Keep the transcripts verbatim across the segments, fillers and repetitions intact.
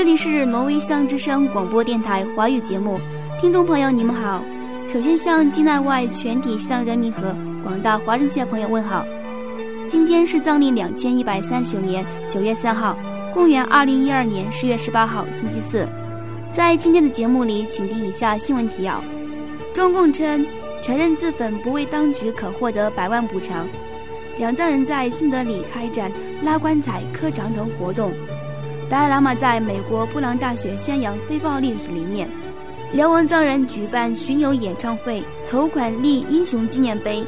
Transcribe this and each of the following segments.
里是挪威乡之声广播电台华语节目，听众朋友你们好。首先向境内外全体乡人民和广大华人界朋友问好。今天是藏历两千一百三十九年九月三号，公元二零一二年十月十八号，星期四。在今天的节目里，请听以下新闻提要：中共称承认自焚不为当局可获得百万补偿；两藏人在新德里开展拉棺材、磕长头活动；达赖喇嘛在美国布朗大学宣扬非暴力理念；辽王藏人举办巡游演唱会，筹款立英雄纪念碑。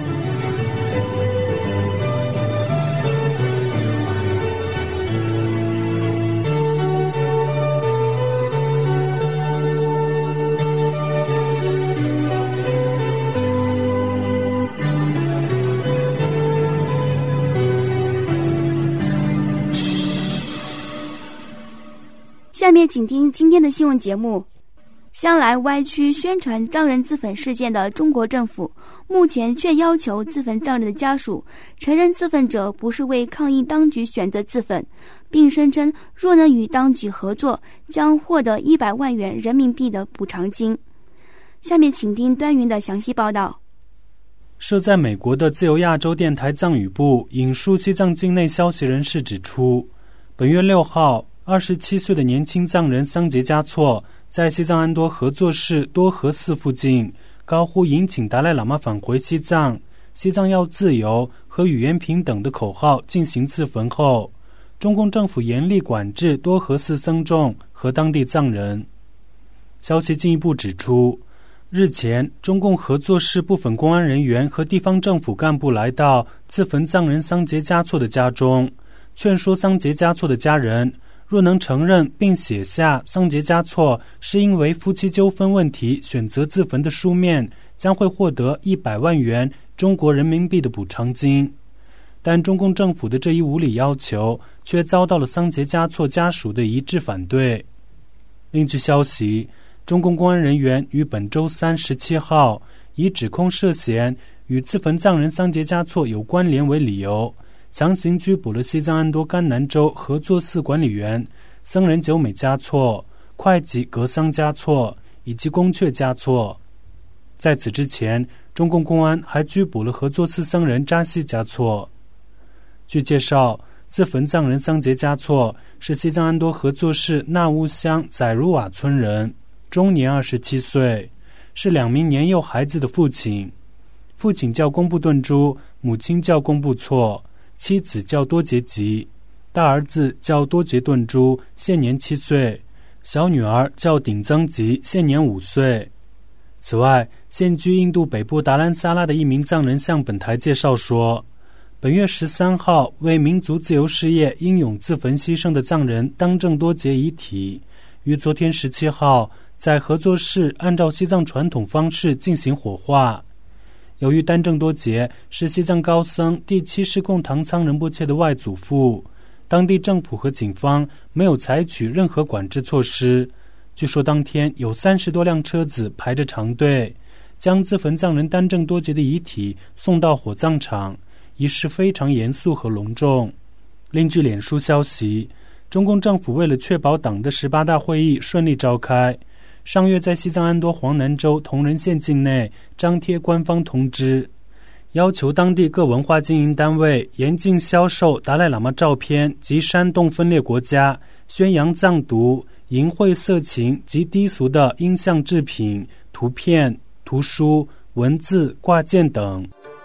下面请听今天的新闻节目。向来歪曲宣传藏人自焚事件的中国政府，目前却要求自焚藏人的家属承认自焚者不是为抗议当局选择自焚，并声称若能与当局合作，将获得一百万元人民币的补偿金。下面请听端云的详细报道。 设在美国的自由亚洲电台藏语部引述西藏境内消息人士指出，本月六号二十七岁的年轻藏人桑杰嘉措在西藏安多合作市多河寺附近高呼迎请达赖喇嘛返回西藏，西藏要自由和语言平等的口号进行自焚后，中共政府严厉管制多河寺僧众和当地藏人。消息进一步指出，日前中共合作市部分公安人员和地方政府干部来到自焚藏人桑杰嘉措的家中，劝说桑杰嘉措的家人若能承认并写下桑杰嘉措是因为夫妻纠纷问题选择自焚的书面，将会获得一百万元中国人民币的补偿金。但中共政府的这一无理要求却遭到了桑杰嘉措家属的一致反对。另据消息，中共公安人员于本周三十七号以指控涉嫌与自焚藏人桑杰嘉措有关联为理由，强行拘捕了西藏安多甘南州合作寺管理员僧人久美嘉措、会计格桑嘉措以及宫阙嘉措。在此之前，中共公安还拘捕了合作寺僧人扎西嘉措。据介绍，自焚藏人桑杰嘉措是西藏安多合作市纳乌乡宰如瓦村人，终年二十七岁，是两名年幼孩子的父亲。父亲叫贡布顿珠，母亲叫贡布措，妻子叫多杰吉，大儿子叫多杰顿珠，现年七岁，小女儿叫顶增吉，现年五岁。此外，现居印度北部达兰萨拉的一名藏人向本台介绍说，本月十三号为民族自由事业英勇自焚牺牲的藏人当正多杰遗体，于昨天十七号在合作市按照西藏传统方式进行火化。由于丹正多杰是西藏高僧第七世贡唐仓仁波切的外祖父，当地政府和警方没有采取任何管制措施。据说当天有三十多辆车子排着长队，将自焚藏人丹正多杰的遗体送到火葬场，仪式非常严肃和隆重。另据脸书消息，中共政府为了确保党的十八大会议顺利召开，上月在西藏安多黄南州同仁县境内张贴官方通知，要求当地各文化经营单位严禁销售达赖喇嘛照片及煽动分裂国家、宣扬藏独、淫秽色情及低俗的音像制品、图片、图书、文字、挂件等。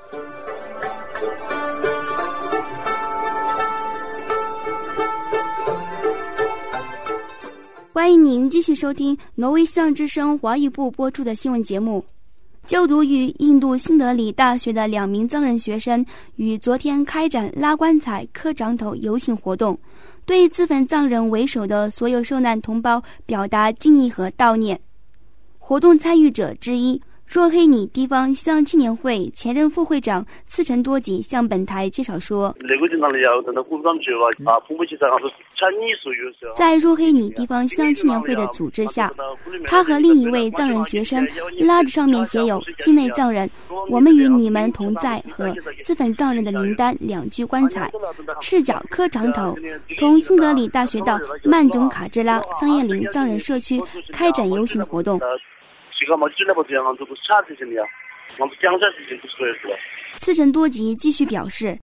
欢迎您继续收听挪威乡之声华语部播出的新闻节目。就读于印度新德里大学的两名藏人学生于昨天开展拉棺材、磕长头游行活动，对自焚藏人为首的所有受难同胞表达敬意和悼念。活动参与者之一， 若黑尼地方西藏青年会前任副会长次陈多吉向本台介绍说，在若黑尼地方西藏青年会的组织下，他和另一位藏人学生拉着上面写有境内藏人，我们与你们同在和自焚藏人的名单两具棺材，赤脚磕长头，从新德里大学到曼囧卡支拉桑叶林藏人社区开展游行活动。次陈多吉继续表示，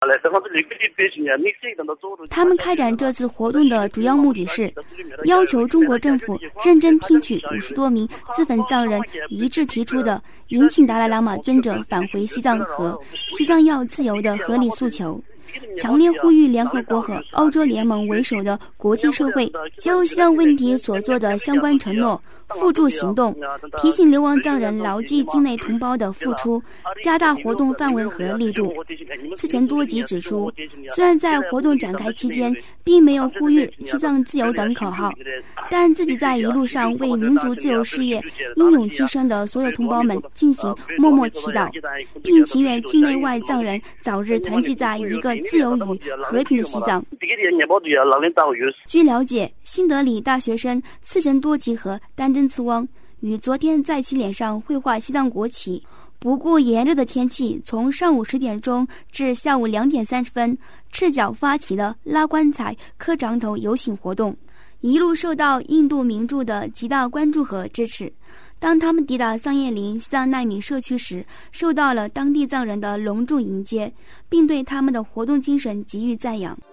他们开展这次活动的主要目的是要求中国政府认真听取五十多名自焚藏人一致提出的迎请达赖喇嘛尊者返回西藏和西藏要自由的合理诉求，强烈呼吁联合国和欧洲联盟为首的国际社会就西藏问题所做的相关承诺付诸行动，提醒流亡藏人牢记境内同胞的付出，加大活动范围和力度。次陈多吉指出，虽然在活动展开期间并没有呼吁西藏自由等口号，但自己在一路上为民族自由事业英勇牺牲的所有同胞们进行默默祈祷，并祈愿境内外藏人早日团聚在一个自由与和平的西藏。据了解，新德里大学生次陈多吉和丹真次汪于昨天在其脸上绘画西藏国旗，不顾炎热的天气，从上午十点钟至下午两点三十分，赤脚发起了拉棺材、磕长头游行活动，一路受到印度民众的极大关注和支持。当他们抵达桑叶林西藏难民社区时，受到了当地藏人的隆重迎接，并对他们的活动精神给予赞扬。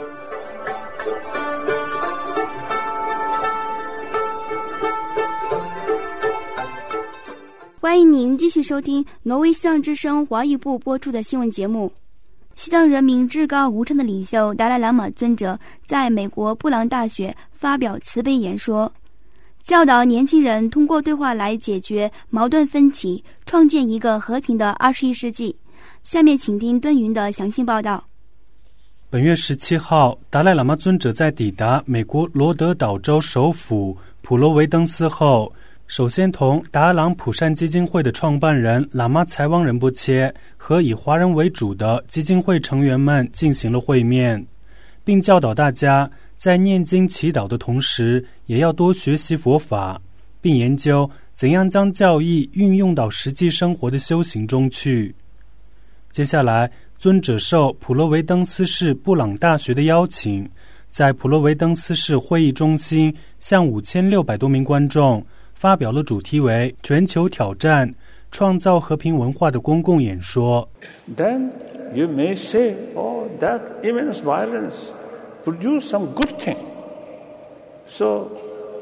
欢迎您继续收听挪威西藏之声华语部播出的新闻节目。西藏人民至高无上的领袖达赖喇嘛尊者在美国布朗大学发表慈悲言说，教导年轻人通过对话来解决矛盾分歧，创建一个和平的二十一世纪。下面请听敦云的详细报道。 本月十七号，达赖喇嘛尊者在抵达美国罗德岛州首府普罗维登斯后，首先同达尔朗普善基金会的创办人喇嘛才旺仁波切和以华人为主的基金会成员们进行了会面，并教导大家在念经祈祷的同时，也要多学习佛法，并研究怎样将教义运用到实际生活的修行中去。接下来，尊者受普罗维登斯市布朗大学的邀请，在普罗维登斯市会议中心向五千六百多名观众发表了主题为全球挑战创造和平文化的公共演说。 Then you may say, oh, that immense violence produced some good thing, so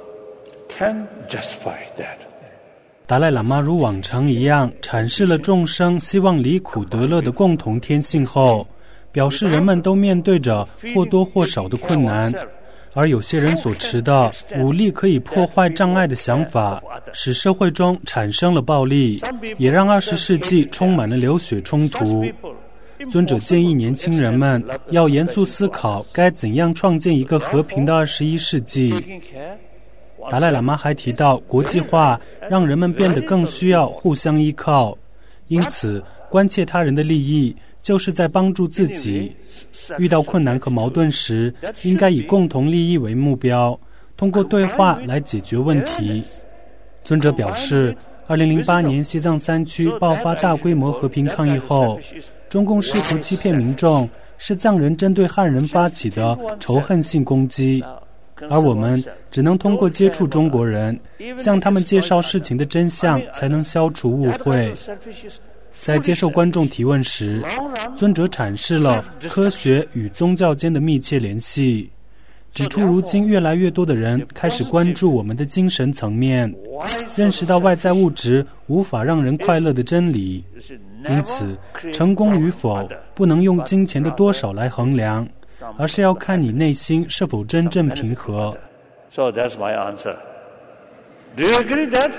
can justify that. 达赖喇嘛如往常一样阐释了众生希望离苦得乐的共同天性后，表示人们都面对着或多或少的困难，而有些人所持的武力可以破坏障碍的想法，使社会中产生了暴力，也让二十世纪充满了流血冲突。尊者建议年轻人们要严肃思考该怎样创建一个和平的二十一世纪。达赖喇嘛还提到，国际化让人们变得更需要互相依靠，因此关切他人的利益就是在帮助自己。遇到困难和矛盾时，应该以共同利益为目标，通过对话来解决问题。尊者表示，二零零八年西藏山区爆发大规模和平抗议后，中共试图欺骗民众是藏人针对汉人发起的仇恨性攻击，而我们只能通过接触中国人，向他们介绍事情的真相，才能消除误会。在接受观众提问时，尊者阐释了科学与宗教间的密切联系，指出如今越来越多的人开始关注我们的精神层面，认识到外在物质无法让人快乐的真理，因此成功与否不能用金钱的多少来衡量，而是要看你内心是否真正平和。 So that's my answer. Do you agree that?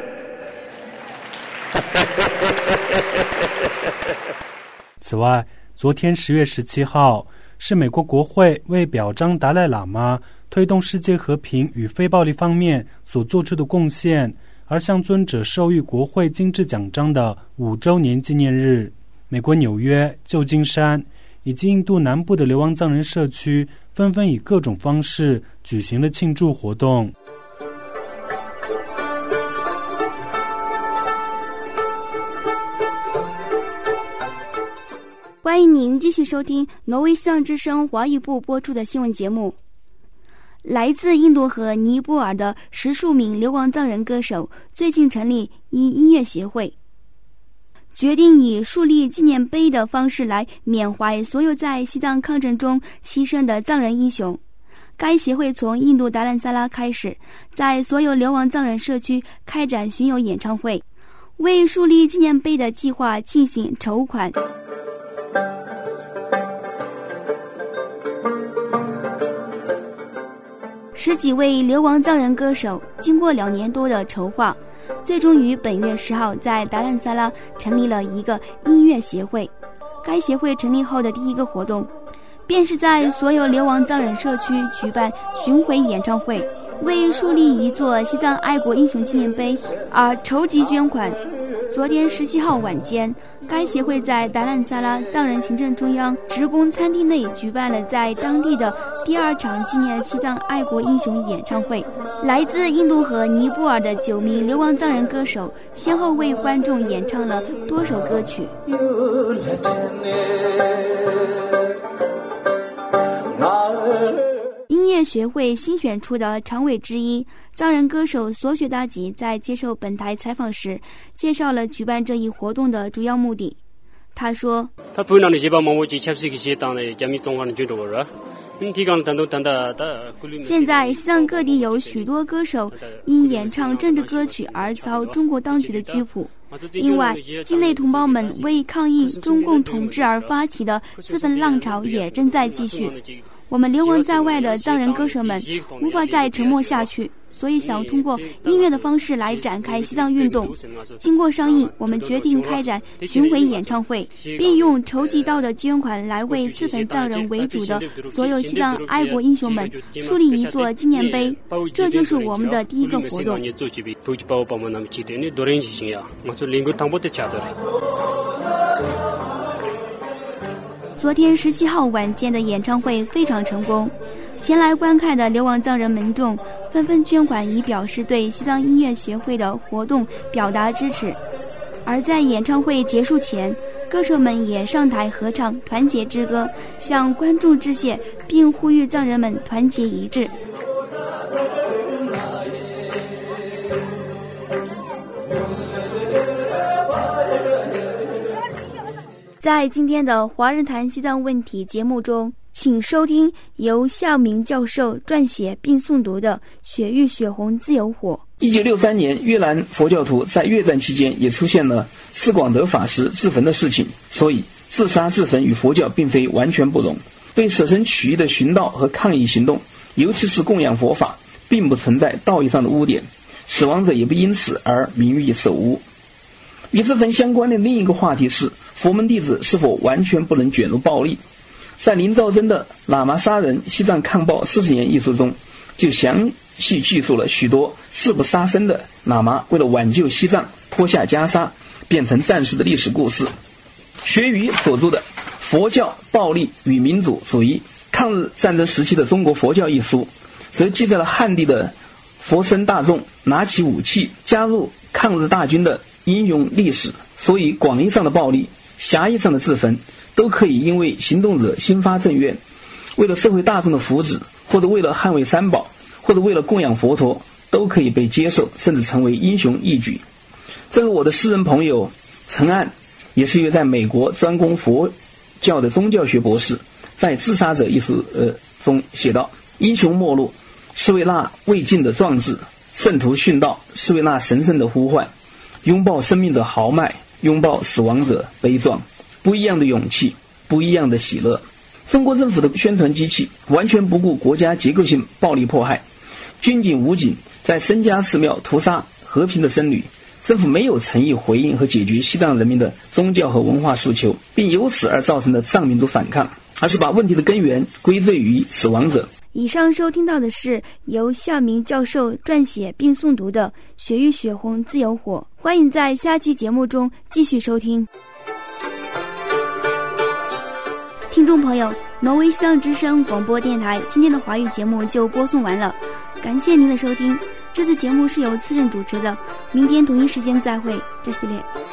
此外，昨天十月十七号是美国国会为表彰达赖喇嘛推动世界和平与非暴力方面所做出的贡献而向尊者授予国会金质奖章的五周年纪念日，美国纽约、旧金山以及印度南部的流亡藏人社区纷纷以各种方式举行了庆祝活动。 欢迎您继续收听挪威象之声华语部播出的新闻节目。来自印度和尼泊尔的十数名流亡藏人歌手最近成立一音乐协会，决定以树立纪念碑的方式来缅怀所有在西藏抗战中牺牲的藏人英雄。该协会从印度达兰萨拉开始，在所有流亡藏人社区开展巡游演唱会，为树立纪念碑的计划进行筹款。十几位流亡藏人歌手经过两年多的筹划，最终于本月十号在达兰萨拉成立了一个音乐协会。该协会成立后的第一个活动，便是在所有流亡藏人社区举办巡回演唱会，为树立一座西藏爱国英雄纪念碑而筹集捐款。昨天十七号晚间，该协会在达兰萨拉藏人行政中央职工餐厅内举办了在当地的第二场纪念西藏爱国英雄演唱会。来自印度和尼泊尔的九名流亡藏人歌手先后为观众演唱了多首歌曲。音乐学会新选出的常委之一藏人歌手索雪达吉在接受本台采访时介绍了举办这一活动的主要目的。他说，现在西藏各地有许多歌手因演唱政治歌曲而遭中国当局的拘捕，另外境内同胞们为抗议中共统治而发起的自焚浪潮也正在继续。我们流亡在外的藏人歌手们无法再沉默下去，所以想通过音乐的方式来展开西藏运动。经过商议，我们决定开展巡回演唱会，并用筹集到的捐款来为自焚藏人为主的所有西藏爱国英雄们树立一座纪念碑。这就是我们的第一个活动。昨天十七号晚间的演唱会非常成功，前来观看的流亡藏人民众纷纷捐款，以表示对西藏音乐学会的活动表达支持。而在演唱会结束前，歌手们也上台合唱团结之歌，向观众致谢，并呼吁藏人们团结一致。在今天的华人谈西藏问题节目中，请收听由夏明教授撰写并诵读的《雪域血红自由火》。 一九六三年，越南佛教徒在越战期间也出现了释广德法师自焚的事情，所以自杀自焚与佛教并非完全不容。对舍身取义的寻道和抗议行动，尤其是供养佛法，并不存在道义上的污点，死亡者也不因此而名誉受污。与自焚相关的另一个话题是，佛门弟子是否完全不能卷入暴力。在林兆珍的《喇嘛杀人西藏抗暴四十年》一书中，就详细叙述了许多誓不杀生的喇嘛为了挽救西藏脱下袈裟变成战士的历史故事。学语所著的《佛教暴力与民主主义抗日战争时期的中国佛教》一书，则记载了汉地的佛僧大众拿起武器加入抗日大军的英勇历史。所以广义上的暴力，狭义上的自焚，都可以因为行动者心发正愿，为了社会大众的福祉，或者为了捍卫三宝，或者为了供养佛陀，都可以被接受，甚至成为英雄义举。正如我的诗人朋友陈岸，也是一位在美国专攻佛教的宗教学博士，在《自杀者》一书呃中写道：英雄末路是为那未尽的壮志，圣徒殉道是为那神圣的呼唤，拥抱生命的豪迈，拥抱死亡者悲壮，不一样的勇气，不一样的喜乐。中国政府的宣传机器完全不顾国家结构性暴力迫害，军警武警在僧伽寺庙屠杀和平的僧侣，政府没有诚意回应和解决西藏人民的宗教和文化诉求，并由此而造成的藏民族反抗，而是把问题的根源归罪于死亡者。 以上收听到的是由夏明教授撰写并诵读的《血与血红自由火》，欢迎在下期节目中继续收听。听众朋友，挪威乡之声广播电台今天的华语节目就播送完了，感谢您的收听。这次节目是由次任主持的，明天同一时间再会，再见。